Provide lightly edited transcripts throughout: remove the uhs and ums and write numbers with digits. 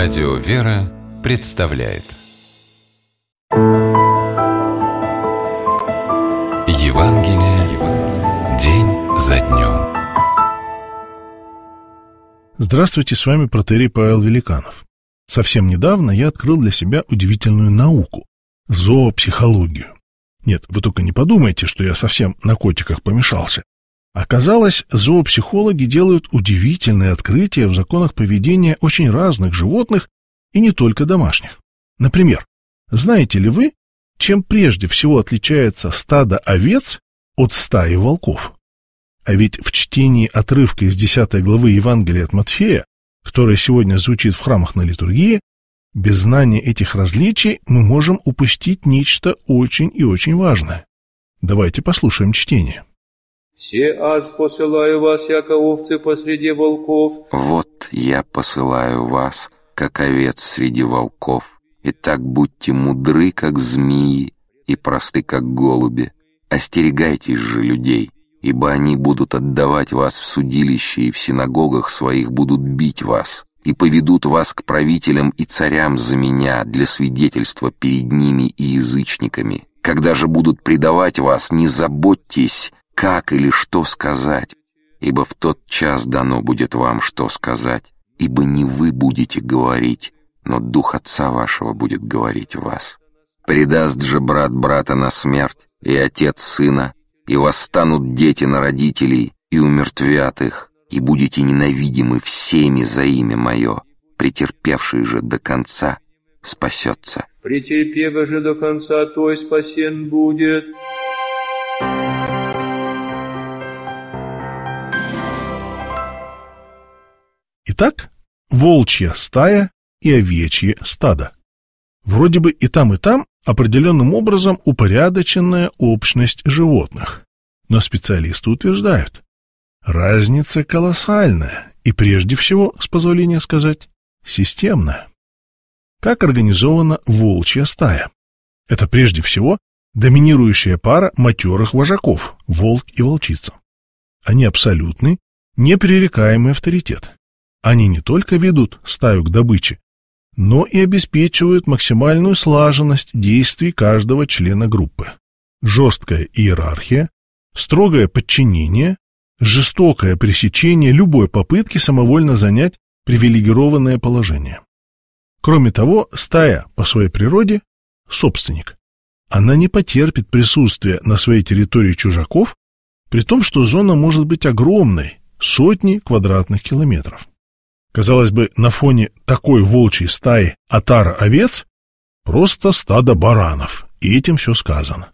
Радио «Вера» представляет Евангелие день за днем. Здравствуйте, с вами протоиерей Павел Великанов. Совсем недавно я открыл для себя удивительную науку – зоопсихологию. Нет, вы только не подумайте, что я совсем на котиках помешался. Оказалось, зоопсихологи делают удивительные открытия в законах поведения очень разных животных и не только домашних. Например, знаете ли вы, чем прежде всего отличается стадо овец от стаи волков? А ведь в чтении отрывка из 10 главы Евангелия от Матфея, которое сегодня звучит в храмах на литургии, без знания этих различий мы можем упустить нечто очень и очень важное. Давайте послушаем чтение. «Се аз посылаю вас, яко овцы посреди волков». «Вот я посылаю вас, как овец среди волков. Итак, будьте мудры, как змеи, и просты, как голуби. Остерегайтесь же людей, ибо они будут отдавать вас в судилище, и в синагогах своих будут бить вас, и поведут вас к правителям и царям за меня для свидетельства перед ними и язычниками. Когда же будут предавать вас, не заботьтесь, как или что сказать, ибо в тот час дано будет вам, что сказать, ибо не вы будете говорить, но Дух Отца вашего будет говорить в вас. Предаст же брат брата на смерть, и отец сына, и восстанут дети на родителей, и умертвят их, и будете ненавидимы всеми за имя мое. Претерпевший же до конца спасется». «Претерпева же до конца, той спасен будет». Итак, волчья стая и овечье стадо. Вроде бы и там определенным образом упорядоченная общность животных. Но специалисты утверждают, разница колоссальная и прежде всего, с позволения сказать, системная. Как организована волчья стая? Это прежде всего доминирующая пара матерых вожаков, волк и волчица. Они абсолютный, непререкаемый авторитет. Они не только ведут стаю к добыче, но и обеспечивают максимальную слаженность действий каждого члена группы. Жесткая иерархия, строгое подчинение, жестокое пресечение любой попытки самовольно занять привилегированное положение. Кроме того, стая по своей природе – собственник. Она не потерпит присутствия на своей территории чужаков, при том, что зона может быть огромной – сотни квадратных километров. Казалось бы, на фоне такой волчьей стаи отара овец просто стадо баранов, и этим все сказано.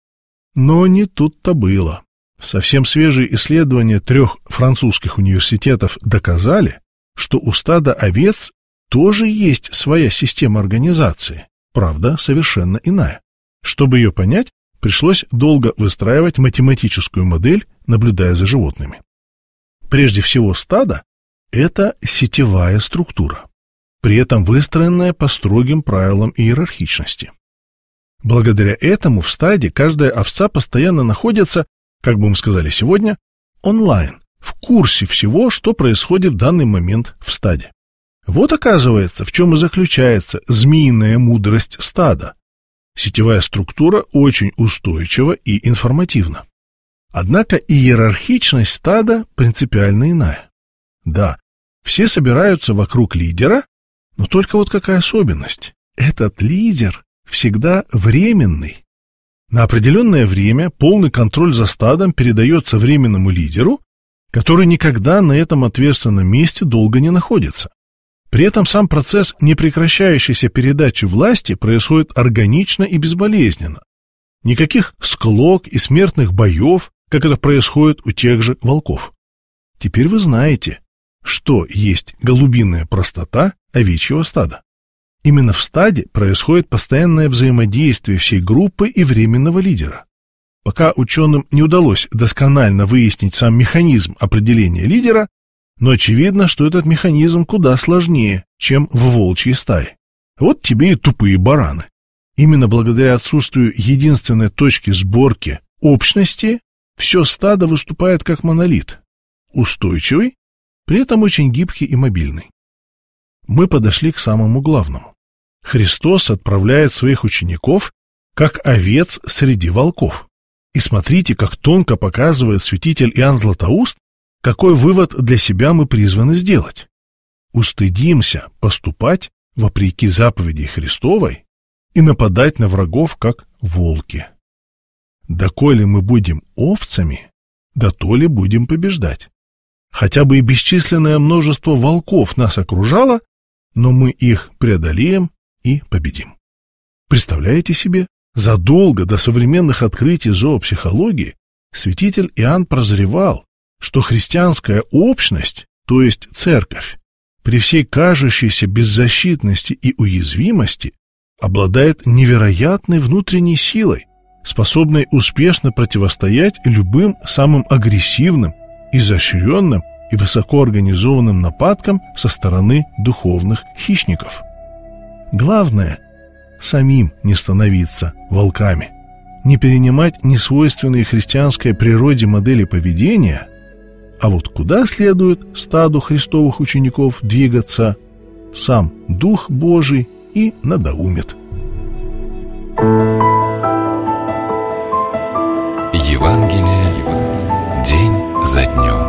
Но не тут-то было. Совсем свежие исследования 3 французских университетов доказали, что у стада овец тоже есть своя система организации, правда, совершенно иная. Чтобы ее понять, пришлось долго выстраивать математическую модель, наблюдая за животными. Прежде всего, стадо – это сетевая структура, при этом выстроенная по строгим правилам иерархичности. Благодаря этому в стаде каждая овца постоянно находится, как бы мы сказали сегодня, онлайн, в курсе всего, что происходит в данный момент в стаде. Вот оказывается, в чем и заключается змеиная мудрость стада. Сетевая структура очень устойчива и информативна. Однако иерархичность стада принципиально иная. Да, все собираются вокруг лидера, но только вот какая особенность? Этот лидер всегда временный. На определенное время полный контроль за стадом передается временному лидеру, который никогда на этом ответственном месте долго не находится. При этом сам процесс непрекращающейся передачи власти происходит органично и безболезненно. Никаких склок и смертных боев, как это происходит у тех же волков. Теперь вы знаете, что есть голубиная простота овечьего стада. Именно в стаде происходит постоянное взаимодействие всей группы и временного лидера. Пока ученым не удалось досконально выяснить сам механизм определения лидера, но очевидно, что этот механизм куда сложнее, чем в волчьей стае. Вот тебе и тупые бараны. Именно благодаря отсутствию единственной точки сборки общности все стадо выступает как монолит, устойчивый, при этом очень гибкий и мобильный. мы подошли к самому главному. Христос отправляет своих учеников как овец среди волков. И смотрите, как тонко показывает святитель Иоанн Златоуст, какой вывод для себя мы призваны сделать. Устыдимся поступать вопреки заповеди Христовой и нападать на врагов, как волки. Доколе мы будем овцами, дотоле будем побеждать. Хотя бы и бесчисленное множество волков нас окружало, но мы их преодолеем и победим. Представляете себе, задолго до современных открытий зоопсихологии святитель Иоанн прозревал, что христианская общность, то есть церковь, при всей кажущейся беззащитности и уязвимости обладает невероятной внутренней силой, способной успешно противостоять любым самым агрессивным, изощренным и высокоорганизованным нападкам со стороны духовных хищников. Главное – самим не становиться волками, не перенимать несвойственные христианской природе модели поведения, а вот куда следует стаду Христовых учеников двигаться, сам Дух Божий и надоумит. Евангелие день за днем.